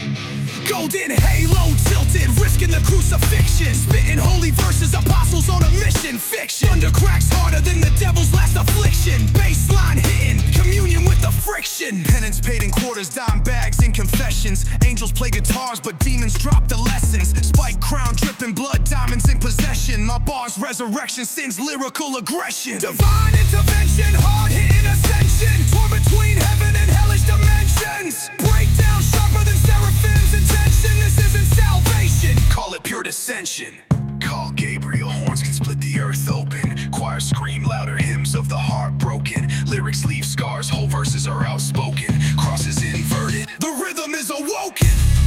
Golden halo tilted, risking the crucifixion. Spitting holy verses, apostles on a mission. Fiction, thunder cracks harder than the devil's last affliction. Baseline hitting, communion with the friction. Penance paid in quarters, dime bags in confessions. Angels play guitars, but demons drop the lessons. Spike crown dripping blood, diamonds in possession. My bars resurrection, sins lyrical aggression. Divine intervention, hard hitting ascension. Torn between heaven and hellish dimensions. Breakdown sharper than seraphims intention. This isn't salvation, call it pure dissension. Call Gabriel, horns can split the earth open. Choirs scream louder, hymns of the heart broken. Lyrics leave scars, whole verses are outspoken. Crosses inverted, the rhythm is awoken.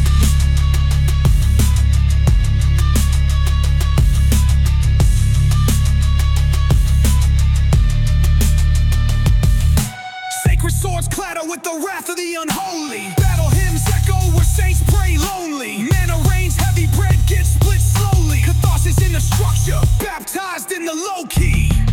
Sacred swords clatter with the wrath of the unholy. Battle hymns echo where saints pray lonely. Manna rains, heavy bread gets split slowly. Catharsis in the structure, baptized in the low key.